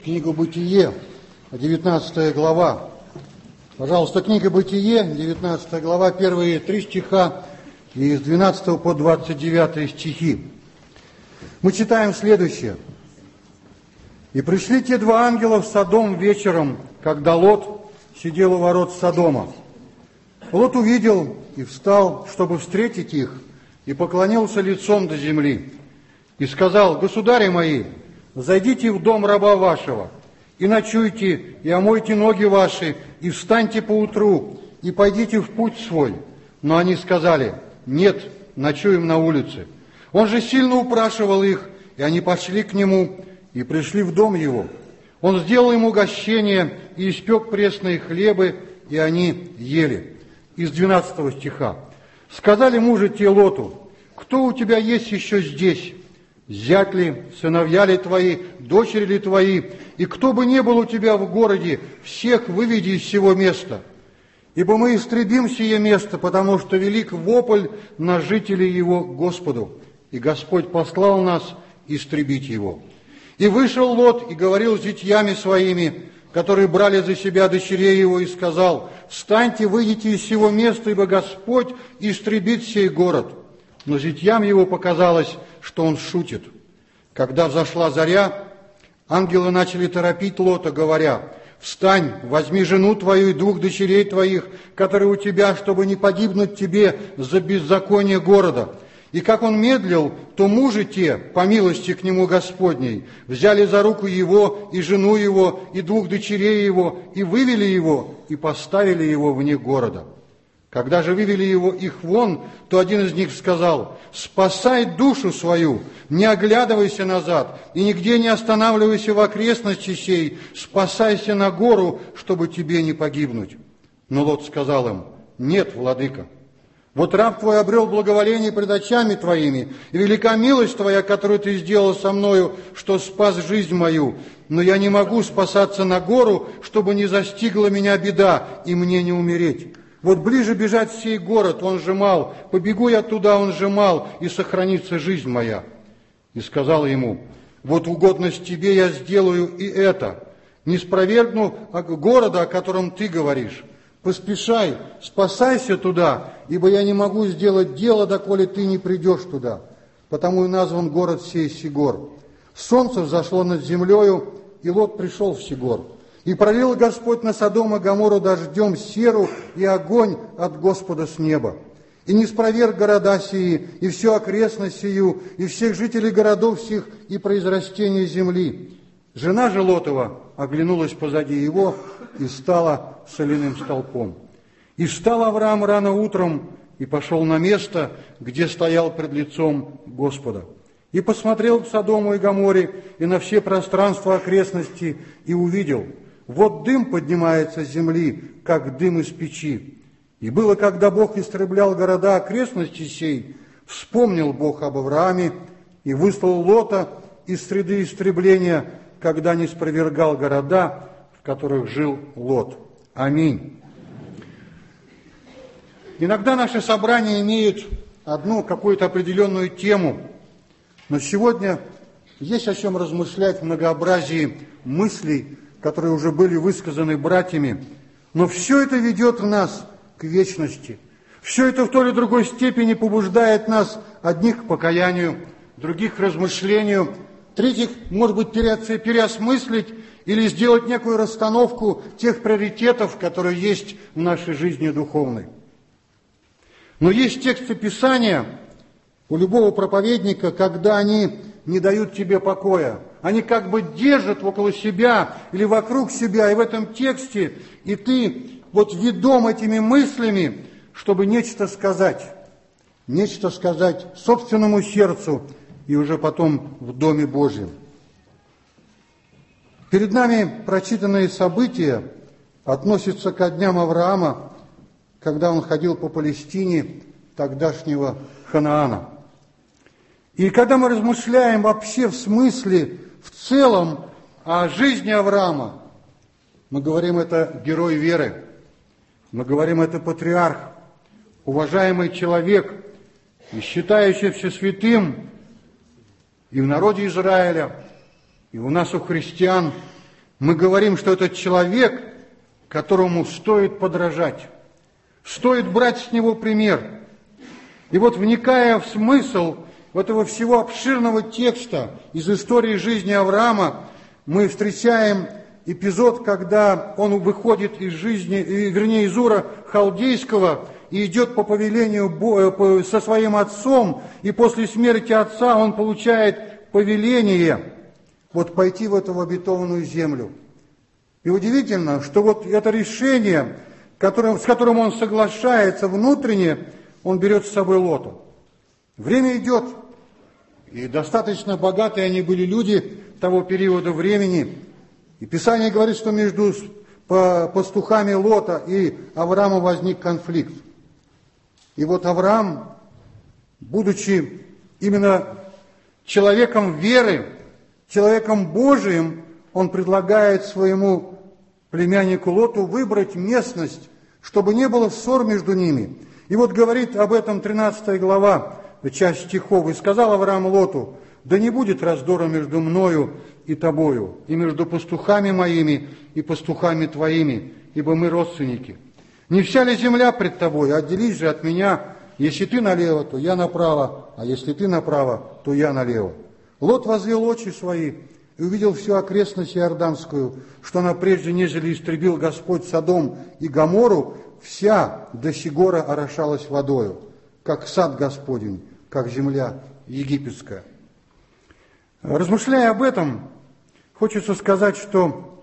Книга «Бытие», 19 глава. Пожалуйста, книга «Бытие», 19 глава, первые 3 стиха и с 12 по 29 стихи. Мы читаем следующее. «И пришли те два ангела в Содом вечером, когда Лот сидел у ворот Содома. Лот увидел и встал, чтобы встретить их, и поклонился лицом до земли. И сказал: государи мои, зайдите в дом раба вашего, и ночуйте, и омойте ноги ваши, и встаньте поутру, и пойдите в путь свой. Но они сказали: нет, ночуем на улице. Он же сильно упрашивал их, и они пошли к нему, и пришли в дом его. Он сделал им угощение, и испек пресные хлебы, и они ели». Из 12 стиха. «Сказали мужи те Лоту: кто у тебя есть еще здесь? Зять ли, сыновья ли твои, дочери ли твои, и кто бы ни был у тебя в городе, всех выведи из сего места. Ибо мы истребим сие место, потому что велик вопль на жителей его Господу, и Господь послал нас истребить его. И вышел Лот и говорил с зятьями своими, которые брали за себя дочерей его, и сказал: встаньте, выйдите из сего места, ибо Господь истребит сей город. Но зятьям его показалось, что он шутит. Когда взошла заря, ангелы начали торопить Лота, говоря: встань, возьми жену твою и 2 дочерей твоих, которые у тебя, чтобы не погибнуть тебе за беззаконие города. И как он медлил, то мужи те, по милости к нему Господней, взяли за руку его и жену его и 2 дочерей его, и вывели его, и поставили его вне города. Когда же вывели их вон, то один из них сказал: спасай душу свою, не оглядывайся назад, и нигде не останавливайся в окрестности сей, спасайся на гору, чтобы тебе не погибнуть. Но Лот сказал им: нет, владыка. Вот раб твой обрел благоволение пред очами твоими, и велика милость твоя, которую ты сделал со мною, что спас жизнь мою. Но я не могу спасаться на гору, чтобы не застигла меня беда, и мне не умереть. Вот ближе бежать в сей город, он же мал, побегу я туда, он же мал, и сохранится жизнь моя. И сказал ему: вот угодность тебе я сделаю и это, не спровергну города, о котором ты говоришь. Поспешай, спасайся туда, ибо я не могу сделать дело, доколе ты не придешь туда. Потому и назван город сей Сигор. Солнце взошло над землею, и Лот пришел в Сигор. И пролил Господь на Содом и Гоморру дождем серу и огонь от Господа с неба. И не спроверг города сии, и всю окрестность сию, и всех жителей городов сих, и произрастения земли. Жена же Лотова оглянулась позади его и стала соляным столпом. И встал Авраам рано утром и пошел на место, где стоял пред лицом Господа. И посмотрел к Содому и Гоморре и на все пространства окрестности, и увидел: вот дым поднимается с земли, как дым из печи. И было, когда Бог истреблял города окрестности сей, вспомнил Бог об Аврааме и выслал Лота из среды истребления, когда не спровергал города, в которых жил Лот. Аминь. Иногда наши собрания имеют одну какую-то определенную тему, но сегодня есть о чем размышлять в многообразии мыслей, которые уже были высказаны братьями, но все это ведет нас к вечности. Все это в той или другой степени побуждает нас одних к покаянию, других к размышлению, третьих, может быть, переосмыслить или сделать некую расстановку тех приоритетов, которые есть в нашей жизни духовной. Но есть тексты Писания у любого проповедника, когда они не дают тебе покоя. Они как бы держат около себя или вокруг себя, и в этом тексте, и ты вот ведом этими мыслями, чтобы нечто сказать собственному сердцу и уже потом в Доме Божьем. Перед нами прочитанные события относятся ко дням Авраама, когда он ходил по Палестине тогдашнего Ханаана. И когда мы размышляем вообще в смысле, в целом о жизни Авраама, мы говорим, это герой веры, мы говорим, это патриарх, уважаемый человек, и считающийся святым и в народе Израиля, и у нас, у христиан, мы говорим, что это человек, которому стоит подражать, стоит брать с него пример. И вот, вникая в смысл этого всего обширного текста из истории жизни Авраама, мы встречаем эпизод, когда он выходит из жизни, вернее, из Ура Халдейского и идет по повелению со своим отцом, и после смерти отца он получает повеление вот пойти в эту обетованную землю. И удивительно, что вот это решение, с которым он соглашается внутренне, он берет с собой Лота. Время идет, и достаточно богатые они были люди того периода времени. И Писание говорит, что между пастухами Лота и Авраамом возник конфликт. И вот Авраам, будучи именно человеком веры, человеком Божиим, он предлагает своему племяннику Лоту выбрать местность, чтобы не было ссор между ними. И вот говорит об этом 13 глава, часть стихов. «И сказал Авраам Лоту: да не будет раздора между мною и тобою, и между пастухами моими и пастухами твоими, ибо мы родственники. Не вся ли земля пред тобой? Отделись же от меня, если ты налево, то я направо, а если ты направо, то я налево». Лот возвел очи свои и увидел всю окрестность Иорданскую, что она прежде, нежели истребил Господь Содом и Гоморру, вся до сего орошалась водою, как сад Господень, как земля египетская. Размышляя об этом, хочется сказать, что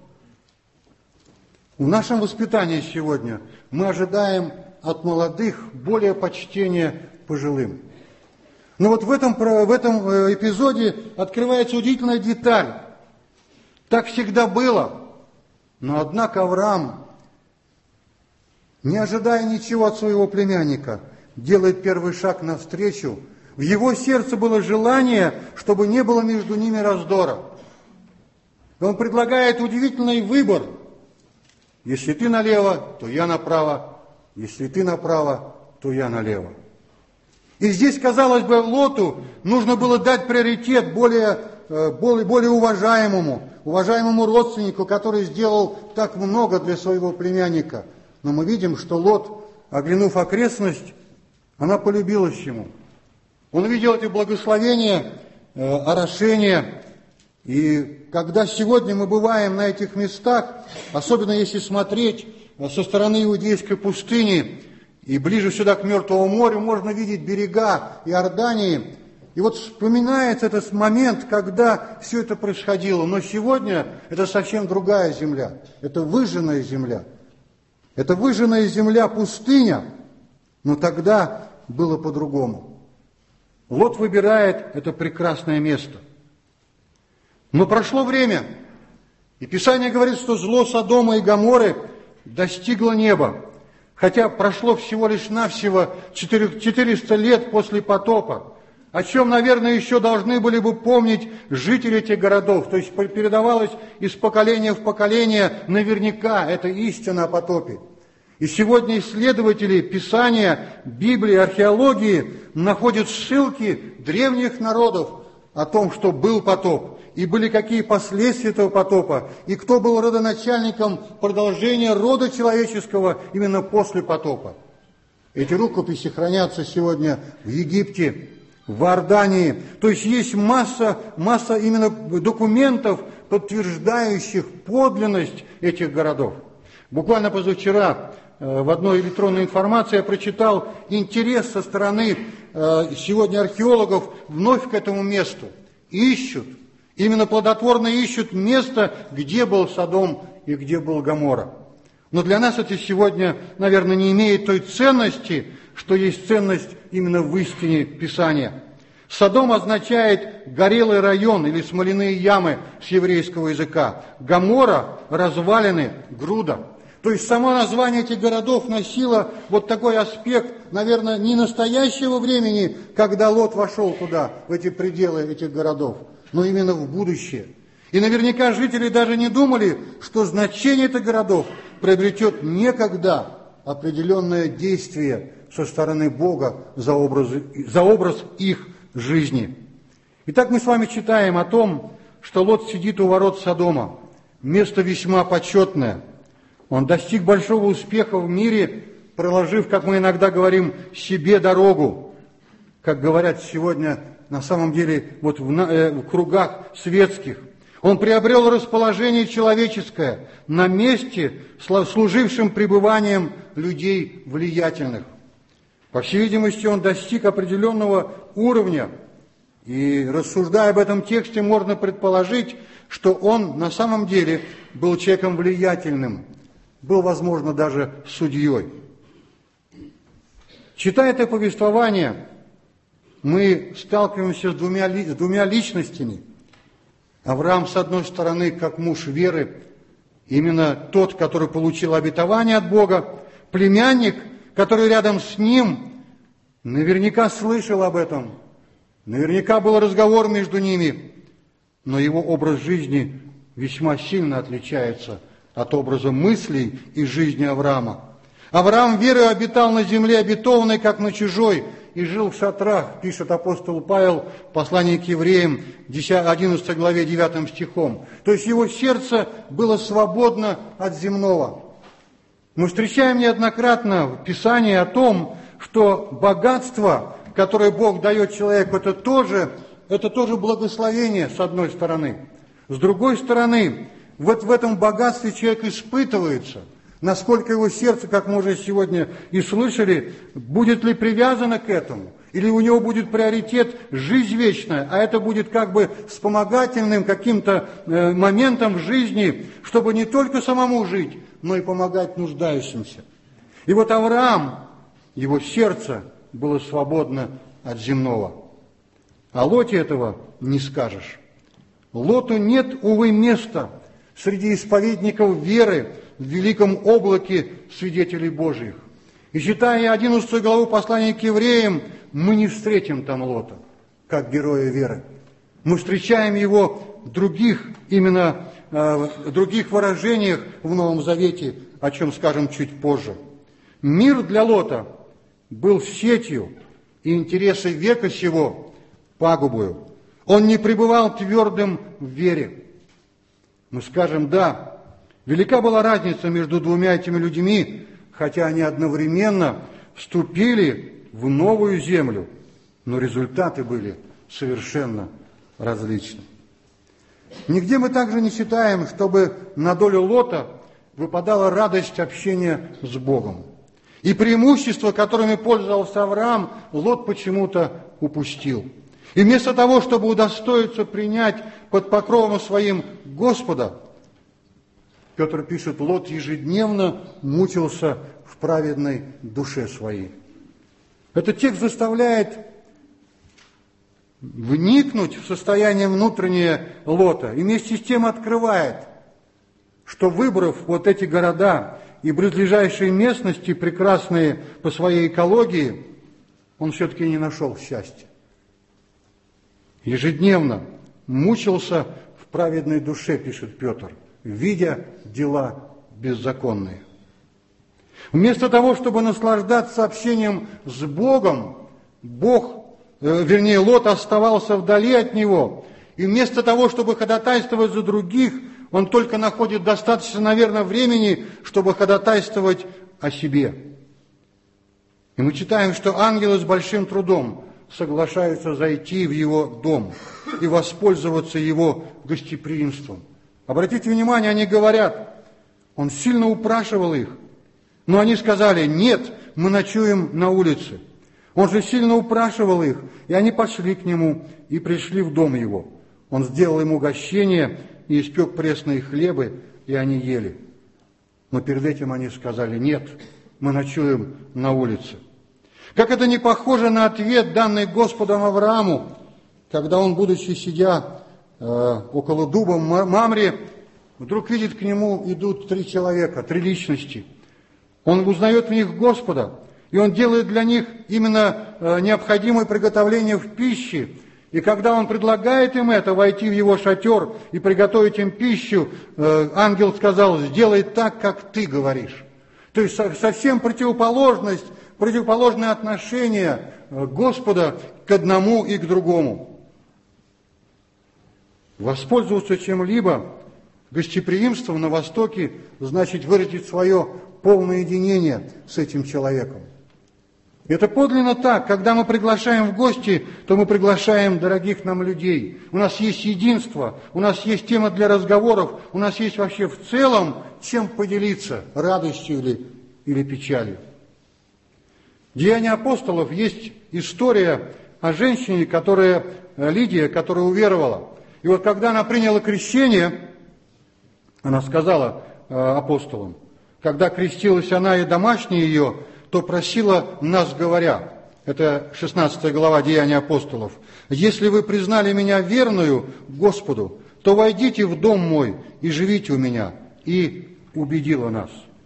в нашем воспитании сегодня мы ожидаем от молодых более почтения пожилым. Но вот в этом эпизоде открывается удивительная деталь. Так всегда было, но однако Авраам, не ожидая ничего от своего племянника, делает первый шаг навстречу. В его сердце было желание, чтобы не было между ними раздора. И он предлагает удивительный выбор. Если ты налево, то я направо. Если ты направо, то я налево. И здесь, казалось бы, Лоту нужно было дать приоритет более уважаемому родственнику, который сделал так много для своего племянника. Но мы видим, что Лот, оглянув окрестность, она полюбилась ему. Он видел эти благословения, орошения. И когда сегодня мы бываем на этих местах, особенно если смотреть со стороны Иудейской пустыни и ближе сюда к Мертвому морю, можно видеть берега Иордании. И вот вспоминается этот момент, когда все это происходило. Но сегодня это совсем другая земля. Это выжженная земля. Это выжженная земля, пустыня. Но тогда было по-другому. Лот выбирает это прекрасное место. Но прошло время, и Писание говорит, что зло Содома и Гоморры достигло неба, хотя прошло всего лишь навсего 400 лет после потопа, о чем, наверное, еще должны были бы помнить жители этих городов. То есть передавалось из поколения в поколение наверняка эта истина о потопе. И сегодня исследователи Писания, Библии, археологии находят ссылки древних народов о том, что был потоп, и были какие последствия этого потопа, и кто был родоначальником продолжения рода человеческого именно после потопа. Эти рукописи хранятся сегодня в Египте, в Иордании. То есть есть масса именно документов, подтверждающих подлинность этих городов. Буквально позавчера в одной электронной информации я прочитал интерес со стороны сегодня археологов вновь к этому месту. Ищут, именно плодотворно ищут место, где был Содом и где был Гоморра. Но для нас это сегодня, наверное, не имеет той ценности, что есть ценность именно в истине Писания. Содом означает горелый район или смоляные ямы с еврейского языка. Гоморра – развалины, груда. То есть само название этих городов носило вот такой аспект, наверное, не настоящего времени, когда Лот вошел туда, в эти пределы этих городов, но именно в будущее. И наверняка жители даже не думали, что значение этих городов приобретет некогда определенное действие со стороны Бога за образ их жизни. Итак, мы с вами читаем о том, что Лот сидит у ворот Содома. место весьма почетное. Он достиг большого успеха в мире, проложив, как мы иногда говорим, себе дорогу. Как говорят сегодня, на самом деле, вот в кругах светских. Он приобрел расположение человеческое на месте, служившем пребыванием людей влиятельных. По всей видимости, он достиг определенного уровня. И рассуждая об этом тексте, можно предположить, что он на самом деле был человеком влиятельным, был, возможно, даже судьей. Читая это повествование, мы сталкиваемся с двумя личностями. Авраам, с одной стороны, как муж веры, именно тот, который получил обетование от Бога, племянник, который рядом с ним, наверняка слышал об этом, наверняка был разговор между ними, но его образ жизни весьма сильно отличается от образа мыслей и жизни Авраама. Авраам верой обитал на земле обетованной, как на чужой, и жил в шатрах, пишет апостол Павел в послании к евреям, 11 главе 9 стихом. То есть его сердце было свободно от земного. Мы встречаем неоднократно в Писании о том, что богатство, которое Бог дает человеку, это тоже благословение, с одной стороны. С другой стороны, вот в этом богатстве человек испытывается, насколько его сердце, как мы уже сегодня и слышали, будет ли привязано к этому, или у него будет приоритет жизнь вечная, а это будет как бы вспомогательным каким-то моментом в жизни, чтобы не только самому жить, но и помогать нуждающимся. И вот Авраам, его сердце было свободно от земного. О Лоте этого не скажешь. Лоту нет, увы, места среди исповедников веры в великом облаке свидетелей Божьих. И читая 11 главу послания к евреям, мы не встретим там Лота, как героя веры. Мы встречаем его в других выражениях в Новом Завете, о чем скажем чуть позже. Мир для Лота был сетью, и интересы века сего пагубою. Он не пребывал твердым в вере. Мы скажем, да, велика была разница между двумя этими людьми, хотя они одновременно вступили в новую землю, но результаты были совершенно различны. Нигде мы также не читаем, чтобы на долю Лота выпадала радость общения с Богом. И преимущества, которыми пользовался Авраам, Лот почему-то упустил. И вместо того, чтобы удостоиться принять под покровом своим Господа, Петр пишет, Лот ежедневно мучился в праведной душе своей. Этот текст заставляет вникнуть в состояние внутреннее Лота и вместе с тем открывает, что, выбрав вот эти города и близлежащие местности, прекрасные по своей экологии, он все-таки не нашел счастья. Ежедневно мучился в праведной душе, пишет Петр, видя дела беззаконные. Вместо того, чтобы наслаждаться общением с Богом, Лот оставался вдали от него. И вместо того, чтобы ходатайствовать за других, он только находит достаточно, наверное, времени, чтобы ходатайствовать о себе. И мы читаем, что ангелы с большим трудом соглашаются зайти в его дом и воспользоваться его гостеприимством. Обратите внимание, они говорят, он сильно упрашивал их, но они сказали, нет, мы ночуем на улице. Он же сильно упрашивал их, и они пошли к нему и пришли в дом его. Он сделал им угощение и испек пресные хлебы, и они ели. Но перед этим они сказали, нет, мы ночуем на улице. Как это не похоже на ответ, данный Господом Аврааму, когда он, будучи сидя около дуба Мамре, вдруг видит, к нему идут 3 человека, 3 личности. Он узнает в них Господа, и он делает для них именно необходимое приготовление в пище. И когда он предлагает им это, войти в его шатер и приготовить им пищу, ангел сказал, сделай так, как ты говоришь. То есть совсем противоположное отношение Господа к одному и к другому. Воспользоваться чем-либо Гостеприимство на Востоке значит выразить свое полное единение с этим человеком. Это подлинно так. Когда мы приглашаем в гости, то мы приглашаем дорогих нам людей. У нас есть единство, у нас есть тема для разговоров, у нас есть вообще в целом чем поделиться, радостью или печалью. В Деяниях апостолов есть история о женщине, Лидия, которая уверовала. И вот когда она приняла крещение, она сказала апостолам, когда крестилась она и домашние ее, то просила нас, говоря, это 16 глава Деяний апостолов, «Если вы признали меня верную Господу, то войдите в дом мой и живите у меня». И убедила нас.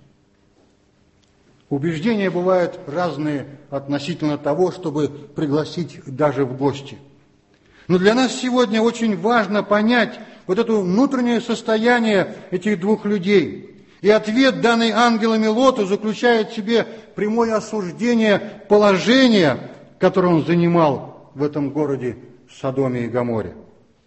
Убеждения бывают разные относительно того, чтобы пригласить даже в гости. Но для нас сегодня очень важно понять вот это внутреннее состояние этих двух людей. И ответ, данный ангелами Лоту, заключает в себе прямое осуждение положения, которое он занимал в этом городе Содоме и Гоморе.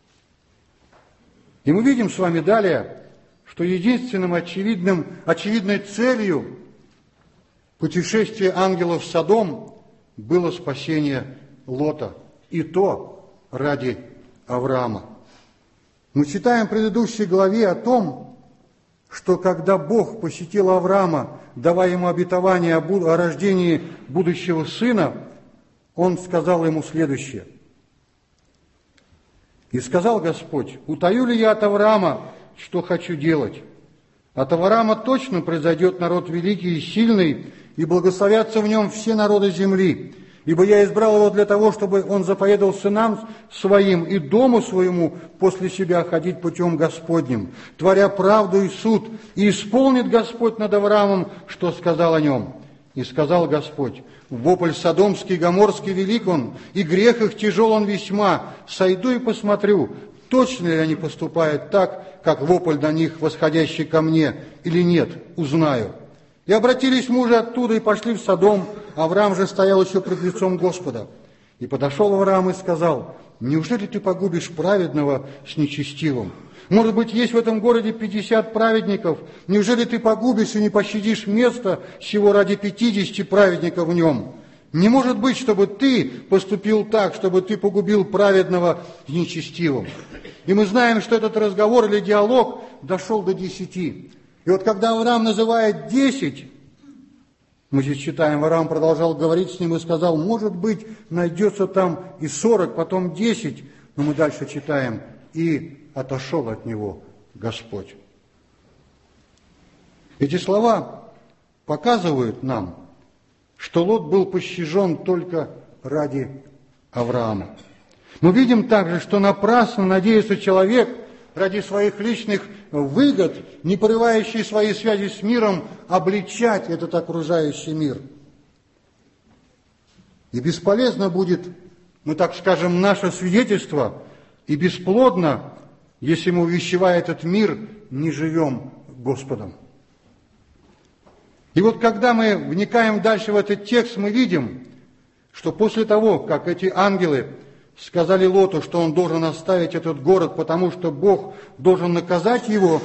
И мы видим с вами далее, что единственным очевидной целью путешествия ангелов в Содом было спасение Лота, и то ради Авраама. Мы читаем в предыдущей главе о том, что когда Бог посетил Авраама, давая ему обетование о рождении будущего сына, Он сказал ему следующее. «И сказал Господь, утаю ли я от Авраама, что хочу делать? От Авраама точно произойдет народ великий и сильный, и благословятся в нем все народы земли. Ибо я избрал его для того, чтобы он заповедал сынам своим и дому своему после себя ходить путем Господним, творя правду и суд, и исполнит Господь над Авраамом, что сказал о нем. И сказал Господь, вопль содомский и гоморский велик он, и грех их тяжел он весьма. Сойду и посмотрю, точно ли они поступают так, как вопль на них, восходящий ко мне, или нет, узнаю». И обратились мужи оттуда и пошли в Содом. Авраам же стоял еще пред лицом Господа. И подошел Авраам и сказал, неужели ты погубишь праведного с нечестивым? Может быть, есть в этом городе 50 праведников. Неужели ты погубишь и не пощадишь места сего ради 50 праведников в нем? Не может быть, чтобы ты поступил так, чтобы ты погубил праведного с нечестивым. И мы знаем, что этот разговор или диалог дошел до 10. И вот когда Авраам называет 10, мы здесь читаем, Авраам продолжал говорить с ним и сказал, может быть, найдется там и 40, потом 10, но мы дальше читаем, и отошел от него Господь. Эти слова показывают нам, что Лот был пощажен только ради Авраама. Мы видим также, что напрасно надеется человек ради своих личных выгод, не порывающий свои связи с миром, обличать этот окружающий мир. И бесполезно будет, мы так скажем, наше свидетельство, и бесплодно, если мы, увещевая этот мир, не живем Господом. И вот когда мы вникаем дальше в этот текст, мы видим, что после того, как эти ангелы сказали Лоту, что он должен оставить этот город, потому что Бог должен наказать его,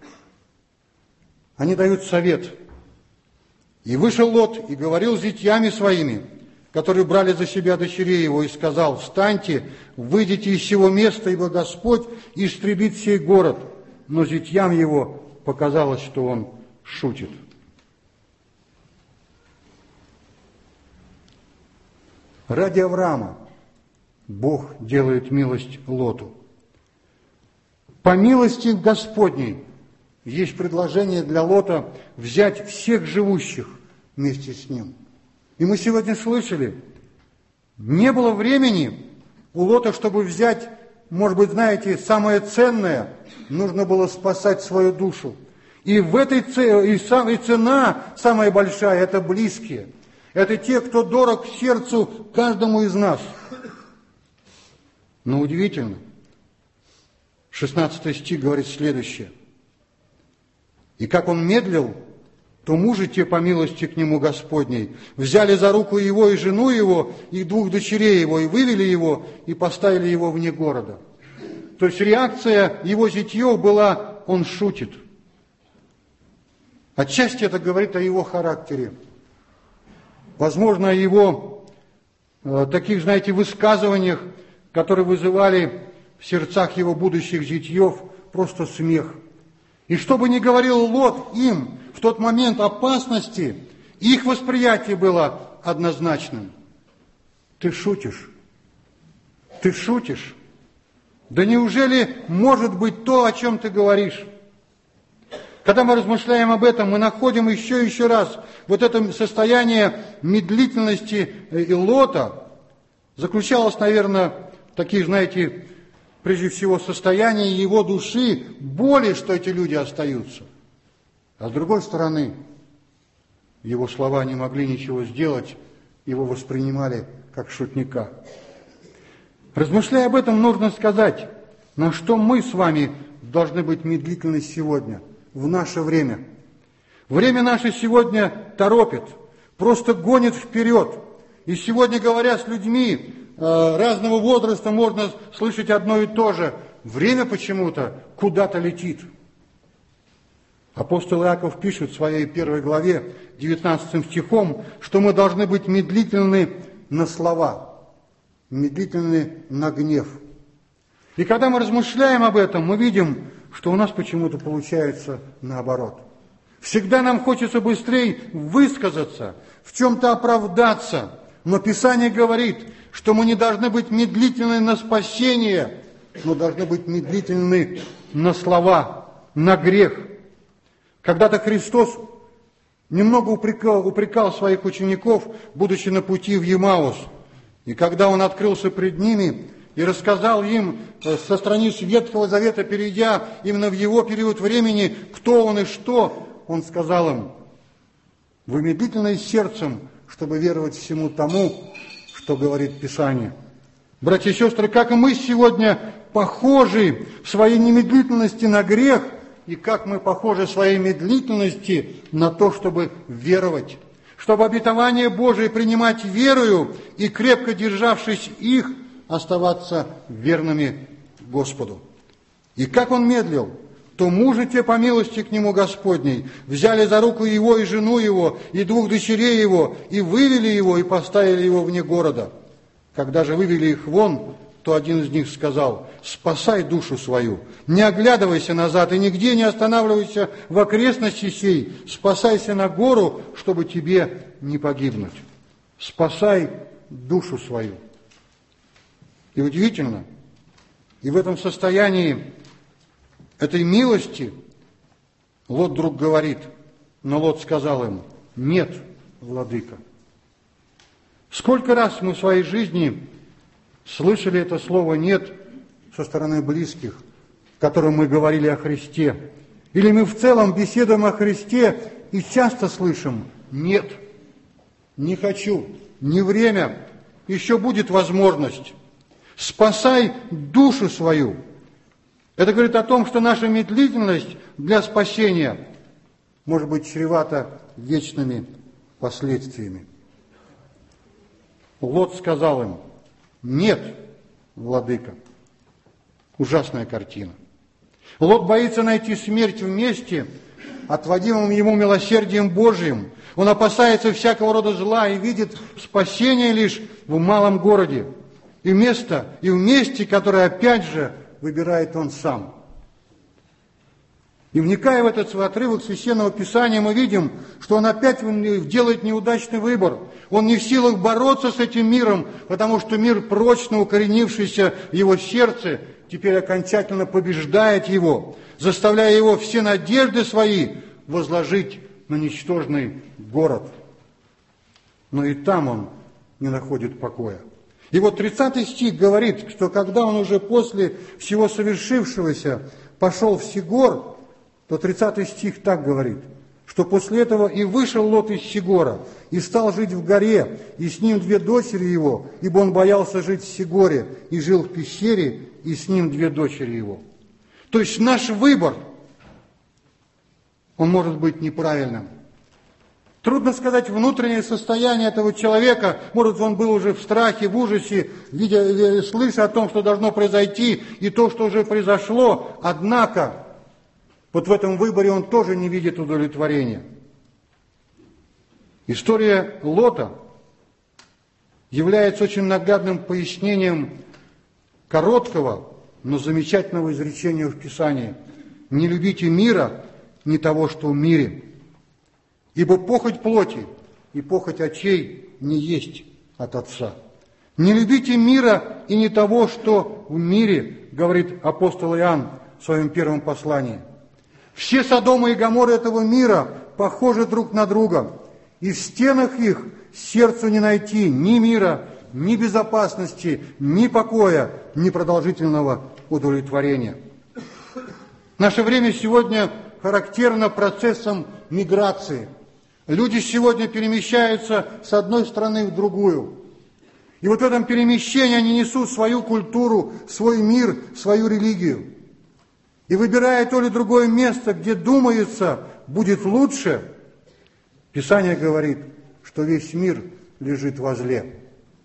они дают совет. И вышел Лот и говорил с зятьями своими, которые брали за себя дочерей его, и сказал, встаньте, выйдите из сего места, ибо Господь истребит сей город. Но зятьям его показалось, что он шутит. Ради Авраама Бог делает милость Лоту. По милости Господней есть предложение для Лота взять всех живущих вместе с ним. И мы сегодня слышали, не было времени у Лота, чтобы взять, может быть, знаете, самое ценное, нужно было спасать свою душу. И в этой цена самая большая – это близкие. Это те, кто дорог сердцу каждому из нас. Но удивительно, 16 стих говорит следующее. «И как он медлил, то мужи те, по милости к нему Господней, взяли за руку его и жену его, и 2 дочерей его, и вывели его, и поставили его вне города». То есть реакция его зятьев была он шутит. Отчасти это говорит о его характере. Возможно, о его таких, знаете, высказываниях, которые вызывали в сердцах его будущих зятьев просто смех. И что бы ни говорил Лот им в тот момент опасности, их восприятие было однозначным. Ты шутишь? Ты шутишь? Да неужели может быть то, о чем ты говоришь? Когда мы размышляем об этом, мы находим еще раз вот это состояние медлительности Лота. Заключалось, наверное, в таких, знаете, прежде всего, состоянии его души, боли, что эти люди остаются. А с другой стороны, его слова не могли ничего сделать, его воспринимали как шутника. Размышляя об этом, нужно сказать, на что мы с вами должны быть медлительны сегодня, в наше время. Время наше сегодня торопит, просто гонит вперед. И сегодня, говоря с людьми разного возраста, можно слышать одно и то же. Время почему-то куда-то летит. Апостол Иаков пишет в своей 1 главе, 19 стихом, что мы должны быть медлительны на слова, медлительны на гнев. И когда мы размышляем об этом, мы видим, что у нас почему-то получается наоборот. Всегда нам хочется быстрее высказаться, в чем-то оправдаться, но Писание говорит, что мы не должны быть медлительны на спасение, но должны быть медлительны на слова, на грех. Когда-то Христос немного упрекал своих учеников, будучи на пути в Емаус. И когда Он открылся пред ними и рассказал им со страниц Ветхого Завета, перейдя именно в его период времени, кто Он и что, Он сказал им: вы медлительны сердцем, чтобы веровать всему тому, что говорит Писание. Братья и сестры, как и мы сегодня похожи в своей немедлительности на грех, и как мы похожи в своей медлительности на то, чтобы веровать, чтобы обетование Божие принимать верою и, крепко державшись их, оставаться верными Господу. И как он медлил, то мужи те, по милости к нему Господней, взяли за руку его и жену его, и 2 дочерей его, и вывели его, и поставили его вне города. Когда же вывели их вон, то один из них сказал: спасай душу свою, не оглядывайся назад и нигде не останавливайся в окрестности сей, спасайся на гору, чтобы тебе не погибнуть. Спасай душу свою. И удивительно, и в этом состоянии этой милости Лот вдруг говорит, но Лот сказал им: нет, владыка. Сколько раз мы в своей жизни слышали это слово «нет» со стороны близких, которым мы говорили о Христе. Или мы в целом беседуем о Христе и часто слышим «нет, не хочу, не время, еще будет возможность». Спасай душу свою. Это говорит о том, что наша медлительность для спасения может быть чревата вечными последствиями. Лот сказал им: нет, владыка. Ужасная картина. Лот боится найти смерть в месте, отводимом ему милосердием Божиим. Он опасается всякого рода зла и видит спасение лишь в малом городе. И в месте, которое опять же выбирает он сам. И вникая в этот свой отрывок Священного Писания, мы видим, что он опять делает неудачный выбор. Он не в силах бороться с этим миром, потому что мир, прочно укоренившийся в его сердце, теперь окончательно побеждает его, заставляя его все надежды свои возложить на ничтожный город. Но и там он не находит покоя. И вот 30 стих говорит, что когда он уже после всего совершившегося пошел в Сигор, то 30 стих так говорит, что после этого и вышел Лот из Сигора, и стал жить в горе, и с ним 2 дочери его, ибо он боялся жить в Сигоре, и жил в пещере, и с ним 2 дочери его. То есть наш выбор, он может быть неправильным. Трудно сказать внутреннее состояние этого человека. Может, он был уже в страхе, в ужасе, слыша о том, что должно произойти, и то, что уже произошло. Однако Вот в этом выборе он тоже не видит удовлетворения. История Лота является очень наглядным пояснением короткого, но замечательного изречения в Писании: «Не любите мира, ни того, что в мире, ибо похоть плоти и похоть очей не есть от Отца». Не любите мира и не того, что в мире, говорит апостол Иоанн в своем первом послании. Все Содомы и Гоморры этого мира похожи друг на друга, и в стенах их сердцу не найти ни мира, ни безопасности, ни покоя, ни продолжительного удовлетворения. Наше время сегодня характерно процессом миграции. Люди сегодня перемещаются с одной страны в другую. И вот в этом перемещении они несут свою культуру, свой мир, свою религию. И выбирая то или другое место, где думается, будет лучше, Писание говорит, что весь мир лежит возле.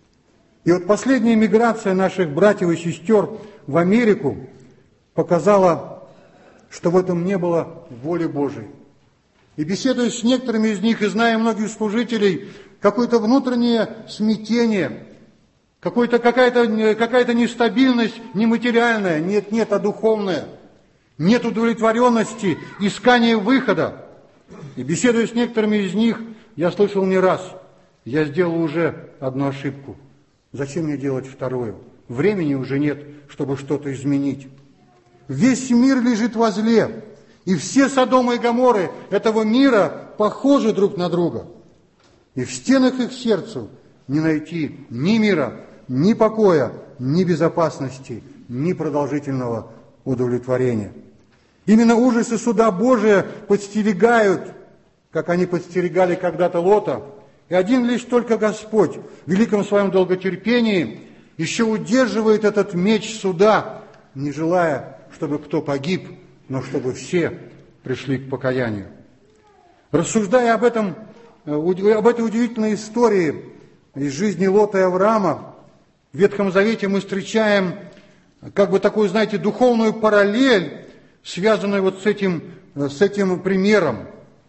И вот последняя миграция наших братьев и сестер в Америку показала, что в этом не было воли Божией. И беседуя с некоторыми из них, и зная многих служителей, какое-то внутреннее смятение, какая-то нестабильность нематериальная, нет, а духовная, нет удовлетворенности, искания выхода. И беседуя с некоторыми из них, я слышал не раз: я сделал уже одну ошибку, зачем мне делать вторую? Времени уже нет, чтобы что-то изменить. Весь мир лежит возле, и все Содомы и Гоморры этого мира похожи друг на друга. И в стенах их сердцу не найти ни мира, ни покоя, ни безопасности, ни продолжительного удовлетворения. Именно ужасы суда Божия подстерегают, как они подстерегали когда-то Лота, и один лишь только Господь в великом своем долготерпении еще удерживает этот меч суда, не желая, чтобы кто погиб, но чтобы все пришли к покаянию. Рассуждая об этой удивительной истории из жизни Лота и Авраама, в Ветхом Завете мы встречаем как бы такую, знаете, духовную параллель, связанную вот с этим примером.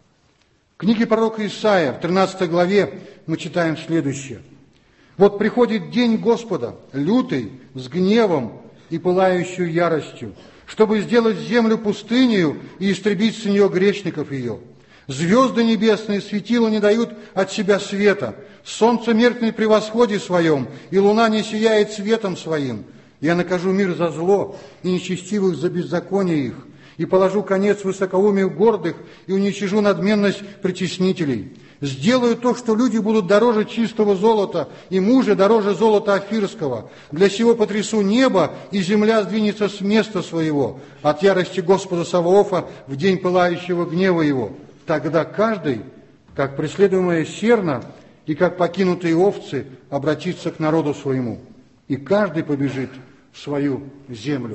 В книге пророка Исаия, в 13 главе, мы читаем следующее. «Вот приходит день Господа, лютый, с гневом и пылающей яростью, чтобы сделать землю пустынею и истребить с нее грешников ее. Звезды небесные, светила не дают от себя света, солнце меркнет при восходе своем, и луна не сияет светом своим. Я накажу мир за зло и нечестивых за беззаконие их, и положу конец высокоумию гордых, и уничижу надменность притеснителей. Сделаю то, что люди будут дороже чистого золота, и мужи дороже золота афирского. Для сего потрясу небо, и земля сдвинется с места своего от ярости Господа Саваофа в день пылающего гнева его. Тогда каждый, как преследуемая серна и как покинутые овцы, обратится к народу своему, и каждый побежит в свою землю».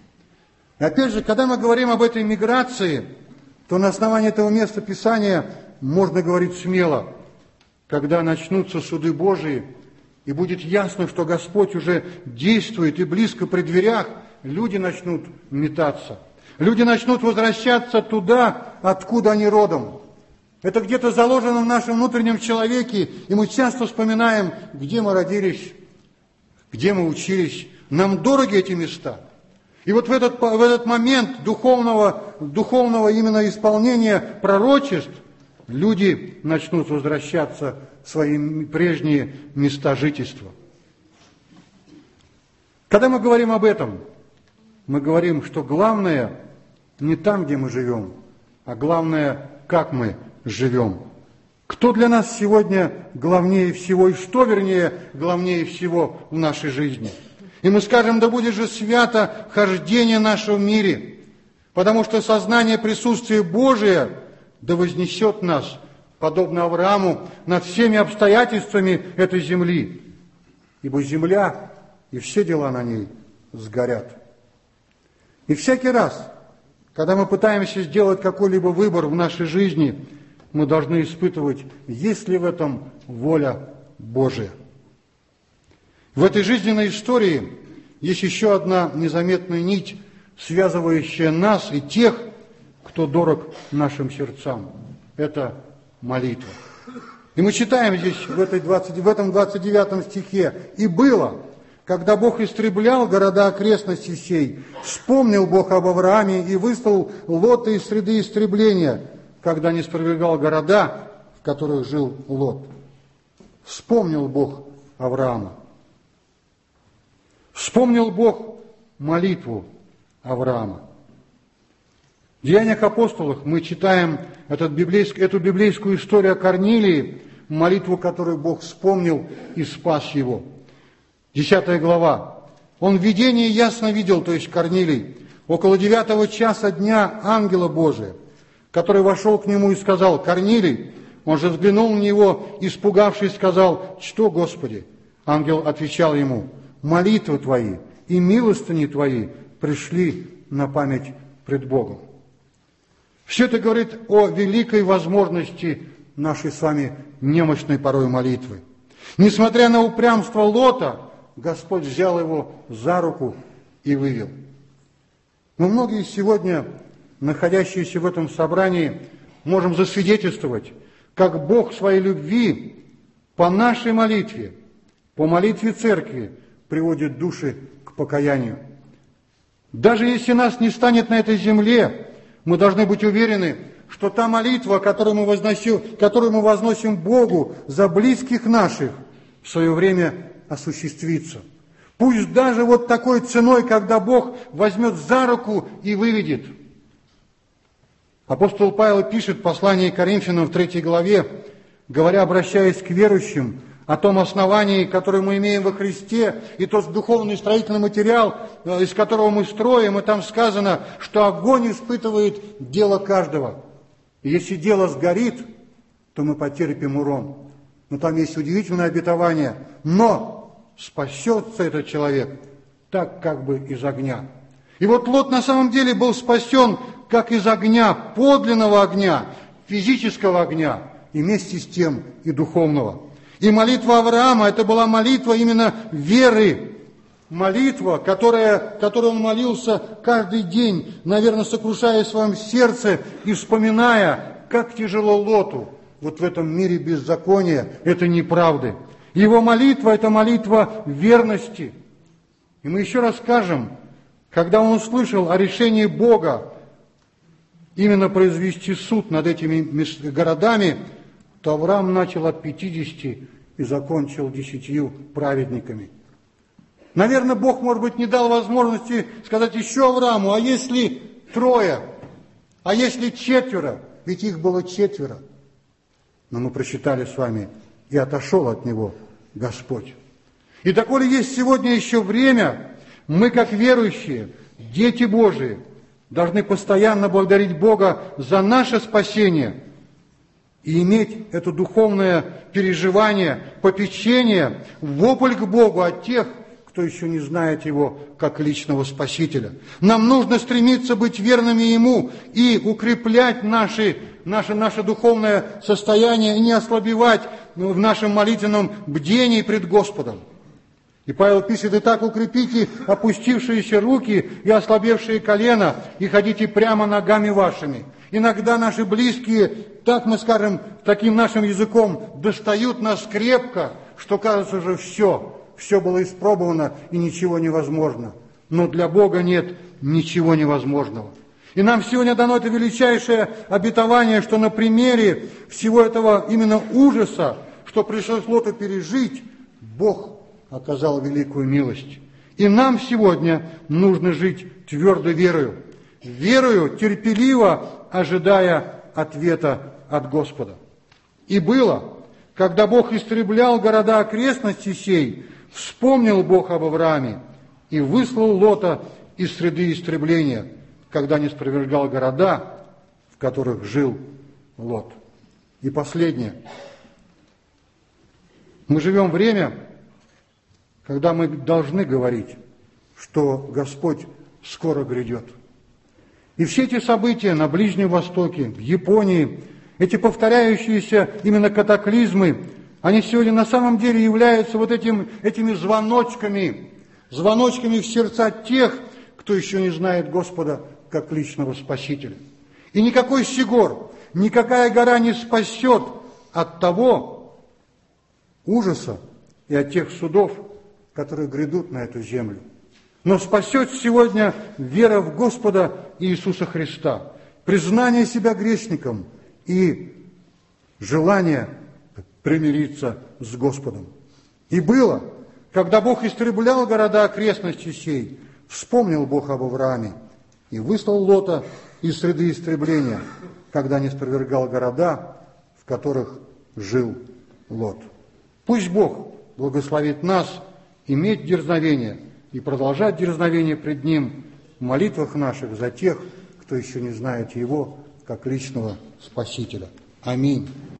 И опять же, когда мы говорим об этой миграции, то на основании этого места Писания можно говорить смело: когда начнутся суды Божии, и будет ясно, что Господь уже действует и близко при дверях, люди начнут метаться. Люди начнут возвращаться туда, откуда они родом. Это где-то заложено в нашем внутреннем человеке, и мы часто вспоминаем, где мы родились, где мы учились. Нам дороги эти места. И вот в этот момент духовного именно исполнения пророчеств люди начнут возвращаться в свои прежние места жительства. Когда мы говорим об этом, мы говорим, что главное не там, где мы живем, а главное, как мы живем. Кто для нас сегодня главнее всего, и что, вернее, главнее всего в нашей жизни? И мы скажем: да будет же свято хождение наше в мире, потому что сознание присутствия Божия да вознесет нас, подобно Аврааму, над всеми обстоятельствами этой земли, ибо земля и все дела на ней сгорят. И всякий раз, когда мы пытаемся сделать какой-либо выбор в нашей жизни, мы должны испытывать, есть ли в этом воля Божия. В этой жизненной истории есть еще одна незаметная нить, связывающая нас и тех, кто дорог нашим сердцам. Это молитва. И мы читаем здесь, в этом 29 стихе, «И было, когда Бог истреблял города окрестностей сей, вспомнил Бог об Аврааме и выслал Лота из среды истребления, когда не спровергал города, в которых жил Лот». Вспомнил Бог Авраама. Вспомнил Бог молитву Авраама. В Деяниях апостолов мы читаем эту библейскую историю о Корнилии, молитву, которую Бог вспомнил и спас его. 10 глава. Он в видении ясно видел, то есть Корнилий, около 9 часа дня ангела Божия, который вошел к нему и сказал: «Корнилий». Он же взглянул на него, испугавшись, сказал: «Что, Господи?» Ангел отвечал ему: «Молитвы твои и милостыни твои пришли на память пред Богом». Все это говорит о великой возможности нашей с вами немощной порой молитвы. Несмотря на упрямство Лота, Господь взял его за руку и вывел. Но многие сегодня, находящиеся в этом собрании, можем засвидетельствовать, как Бог своей любви по нашей молитве, по молитве церкви, приводит души к покаянию. Даже если нас не станет на этой земле, мы должны быть уверены, что та молитва, которую мы возносим Богу за близких наших, в свое время осуществится. Пусть даже вот такой ценой, когда Бог возьмет за руку и выведет. Апостол Павел пишет в послании к Коринфянам в 3 главе, говоря, обращаясь к верующим, о том основании, которое мы имеем во Христе, и тот духовный строительный материал, из которого мы строим, и там сказано, что огонь испытывает дело каждого. И если дело сгорит, то мы потерпим урон. Но там есть удивительное обетование. Но спасется этот человек так, как бы из огня. И вот Лот на самом деле был спасен как из огня, подлинного огня, физического огня, и вместе с тем и духовного. И молитва Авраама, это была молитва именно веры. Молитва, которую он молился каждый день, наверное, сокрушая в своем сердце и вспоминая, как тяжело Лоту вот в этом мире беззакония, это неправды. Его молитва – это молитва верности. И мы еще раз скажем, когда он услышал о решении Бога именно произвести суд над этими городами, то Авраам начал от 50 и закончил 10 праведниками. Наверное, Бог, может быть, не дал возможности сказать еще Аврааму: а если 3, а если 4, ведь их было 4. Но мы прочитали с вами: и отошел от него Господь. И доколе есть сегодня еще время, мы, как верующие, дети Божии, должны постоянно благодарить Бога за наше спасение и иметь это духовное переживание, попечение, вопль к Богу от тех, кто еще не знает Его как личного Спасителя. Нам нужно стремиться быть верными Ему и укреплять наше духовное состояние, и не ослабевать в нашем молитвенном бдении пред Господом. И Павел пишет: «Итак, укрепите опустившиеся руки и ослабевшие колена, и ходите прямо ногами вашими». Иногда наши близкие, так мы скажем, таким нашим языком, достают нас крепко, что кажется уже все было испробовано и ничего невозможно. Но для Бога нет ничего невозможного. И нам сегодня дано это величайшее обетование, что на примере всего этого именно ужаса, что пришлось Лоту пережить, Бог оказал великую милость. И нам сегодня нужно жить твердо верою, терпеливо ожидая ответа от Господа. И было, когда Бог истреблял города окрестностей сей, вспомнил Бог об Аврааме и выслал Лота из среды истребления, когда не спровергал города, в которых жил Лот. И последнее. Мы живем в время, когда мы должны говорить, что Господь скоро грядет. И все эти события на Ближнем Востоке, в Японии, эти повторяющиеся именно катаклизмы, они сегодня на самом деле являются вот этими звоночками в сердца тех, кто еще не знает Господа как личного Спасителя. И никакой Сигор, никакая гора не спасет от того ужаса и от тех судов, которые грядут на эту землю. Но спасет сегодня вера в Господа Иисуса Христа, признание себя грешником и желание примириться с Господом. И было, когда Бог истреблял города окрестности сей, вспомнил Бог об Аврааме и выслал Лота из среды истребления, когда не спровергал города, в которых жил Лот. Пусть Бог благословит нас иметь дерзновение и продолжать дерзновение пред Ним в молитвах наших за тех, кто еще не знает Его как личного Спасителя. Аминь.